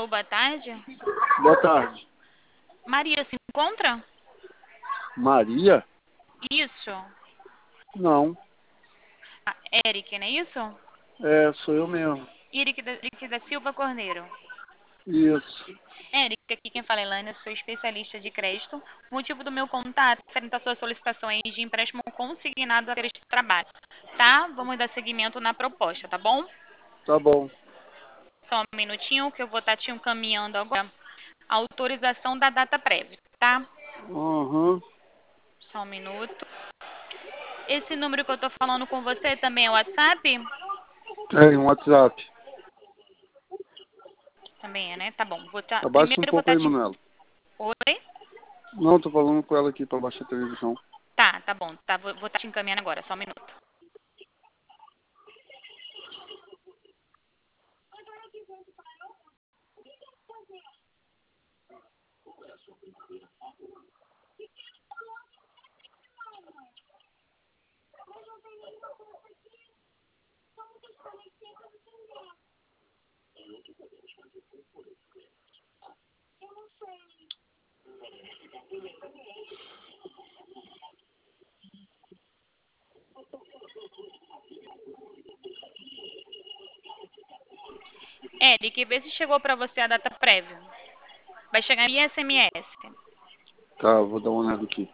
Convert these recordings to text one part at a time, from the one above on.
Alô, boa tarde. Boa tarde. Maria se encontra? Maria? Isso. Não. Ah, Eric, não é isso? É, sou eu mesmo. Eric da Silva Cordeiro. Isso. Eric, aqui quem fala é Elaine, sou especialista de crédito. O motivo do meu contato é referente à sua solicitação aí de empréstimo consignado a crédito de trabalho. Tá? Vamos dar seguimento na proposta, tá bom? Tá bom. Só um minutinho que eu vou estar te encaminhando agora a autorização da data prévia, tá? Aham. Só um minuto. Esse número que eu tô falando com você também é o WhatsApp? Tem um WhatsApp. Também é, né? Tá bom. Abaixa um Primeiro eu vou pouco estar aí, te... Manuela. Oi? Não, tô falando com ela aqui pra baixar a televisão. Tá bom. Tá, vou estar te encaminhando agora, só um minuto. Eric, vê se chegou pra você a data prévia. Vai chegar via SMS. Tá, vou dar uma olhada aqui.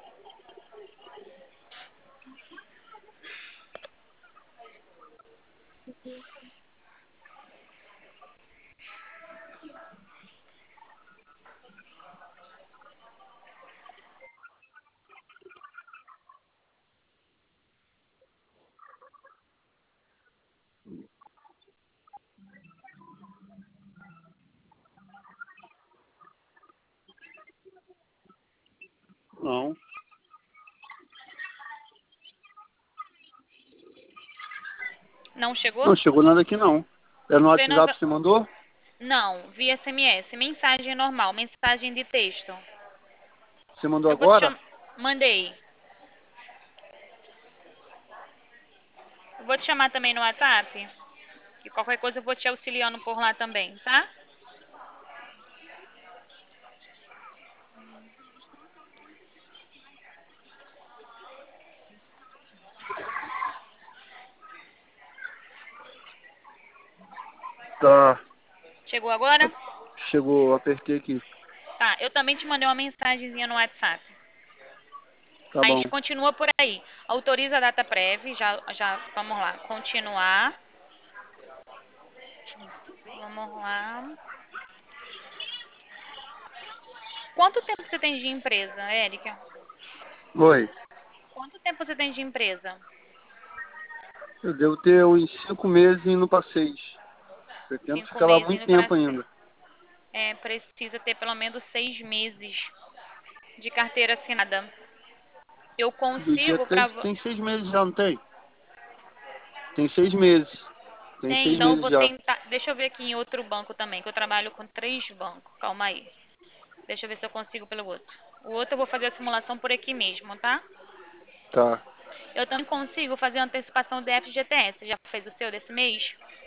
Não. Não chegou? Não chegou nada aqui não. É no Você não... WhatsApp que você mandou? Não, via SMS. Mensagem normal, mensagem de texto. Você mandou Eu vou te agora? chamar... Mandei. Eu vou te chamar também no WhatsApp. E qualquer coisa eu vou te auxiliando por lá também, tá? Tá. Chegou agora? Chegou, apertei aqui. Tá, eu também te mandei uma mensagenzinha no WhatsApp. Tá Mas bom. continua por aí. Autoriza a data prévia, vamos lá. Continuar. Vamos lá. Quanto tempo você tem de empresa, Érica? Oi. Quanto tempo você tem de empresa? Eu devo ter uns 5 meses indo pra 6. Pretendo 5 ficar lá meses muito indo para tempo 6. ainda. É, precisa ter pelo menos 6 meses de carteira assinada. Eu Do dia consigo 3, para... tem 6 meses já, não tem? Tem 6 meses. Tem Tem, 6 então eu meses vou já. tentar... Deixa eu ver aqui em outro banco também, que eu trabalho com 3 bancos. Calma aí. Deixa eu ver se eu consigo pelo outro. O outro eu vou fazer a simulação por aqui mesmo, tá? Tá. Eu também consigo fazer a antecipação do FGTS. Você já fez o seu desse mês?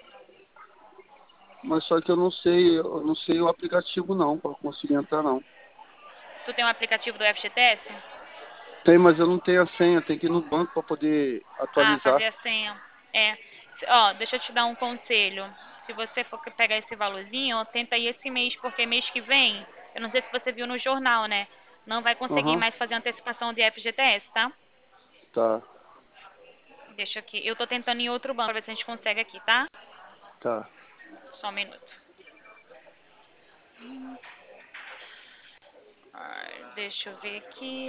Mas só que eu não sei o aplicativo não, para conseguir entrar não. Tu tem um aplicativo do FGTS? Tem, mas eu não tenho a senha, tem que ir no banco para poder Ah, atualizar. fazer a senha. É. Ó, deixa eu te dar um conselho. Se você for pegar esse valorzinho, ó, tenta ir esse mês, porque mês que vem, eu não sei se você viu no jornal, né? Não vai conseguir Aham. mais fazer antecipação de FGTS, tá? Tá, Deixa aqui. Eu tô tentando em outro banco pra ver se a gente consegue aqui, tá? tá. Só um minuto. Deixa eu ver aqui.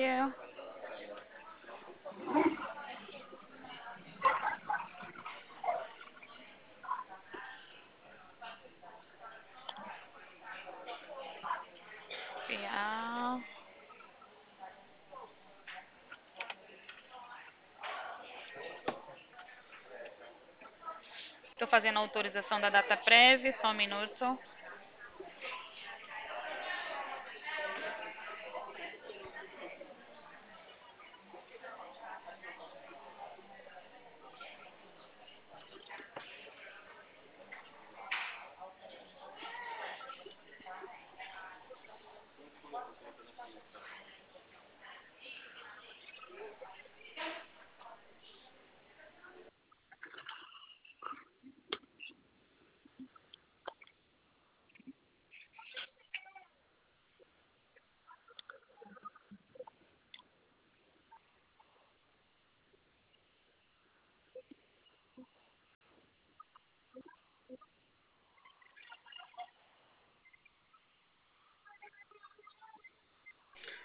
Copiar. Tô fazendo a autorização da data prévia, só um minuto.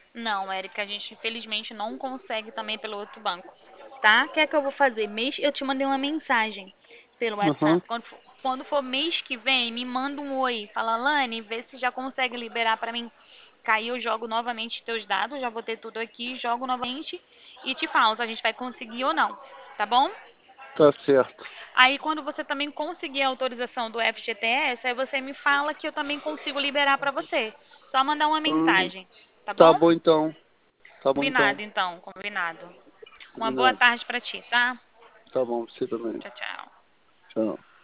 Não, Érica, a gente infelizmente não consegue também pelo outro banco, tá? Quer que eu vou fazer? Eu te mandei uma mensagem pelo Aham, WhatsApp. Quando for mês que vem, me manda um oi. Fala, Lani, vê se já consegue liberar pra mim. Cair, eu jogo novamente teus dados, já vou ter tudo aqui, jogo novamente e te falo se a gente vai conseguir ou não, tá bom? tá certo. Aí quando você também conseguir a autorização do FGTS, aí você me fala que eu também consigo liberar pra você. Só mandar uma Hum, mensagem, tá tá bom? bom então. Tá bom então. Combinado, então, combinado. Uma boa Combinado. tarde pra ti, tá? Tá bom, você também. Tchau, tchau. Tchau.